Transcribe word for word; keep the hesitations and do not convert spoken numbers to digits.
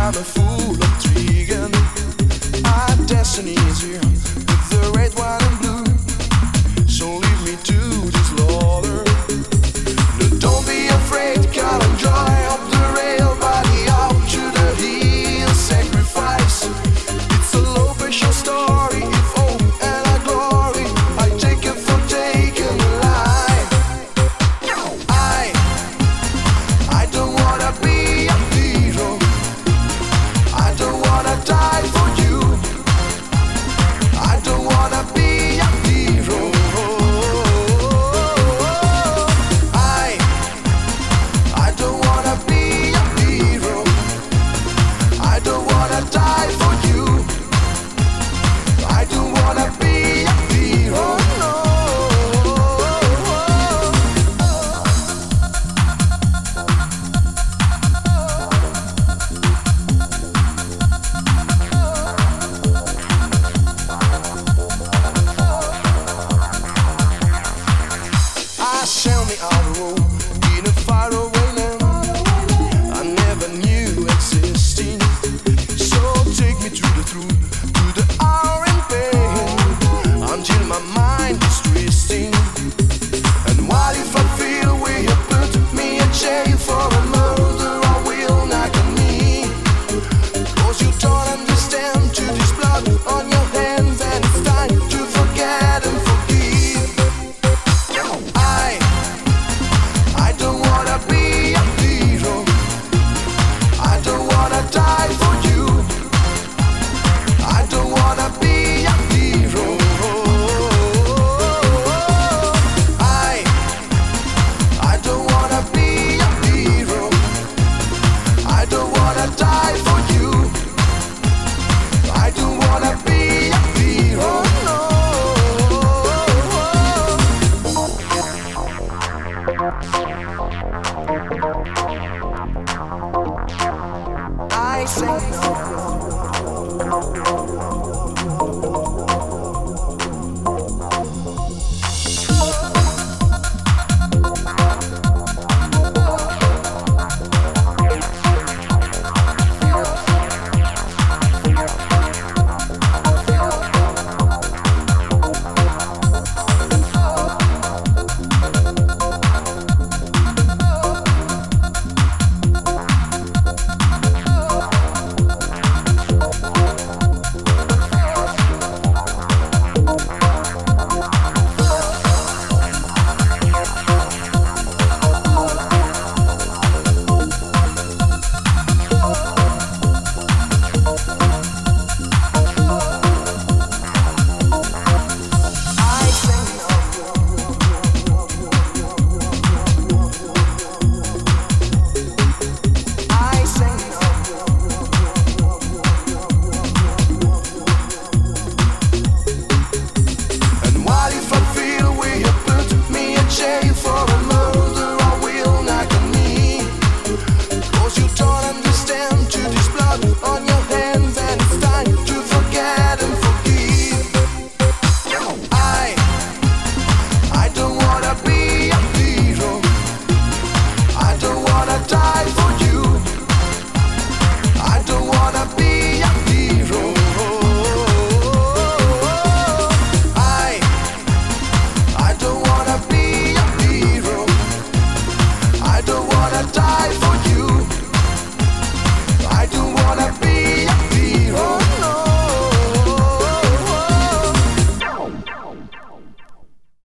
I'm a fool of intrigue. Our destiny is here with the red, white, and blue. So leave me to this slaughter. No, don't be afraid, come and joy up the rail, body out to the hill, sacrifice. It's a low pressure story. If hope and a glory, I take it for taking a lie. I, I don't wanna be a hero. I don't wanna die for you. I don't wanna be a hero. I, I don't wanna be a hero. I don't wanna die for you. I don't wanna be a hero. No. I sail me out the road in a faraway land I never knew existing. So take me to the truth, to the hour and pain, until my mind is twisting. And what if I feel where you put me in jail for a murder? I will not on me, 'cause you don't understand to this blood on your hands, and it's time to forget and forgive. I, I don't wanna be a hero. I don't wanna die for you. I don't wanna be a hero. I, I don't wanna be a hero. I don't wanna die for you. I don't wanna be a hero. No. I say no.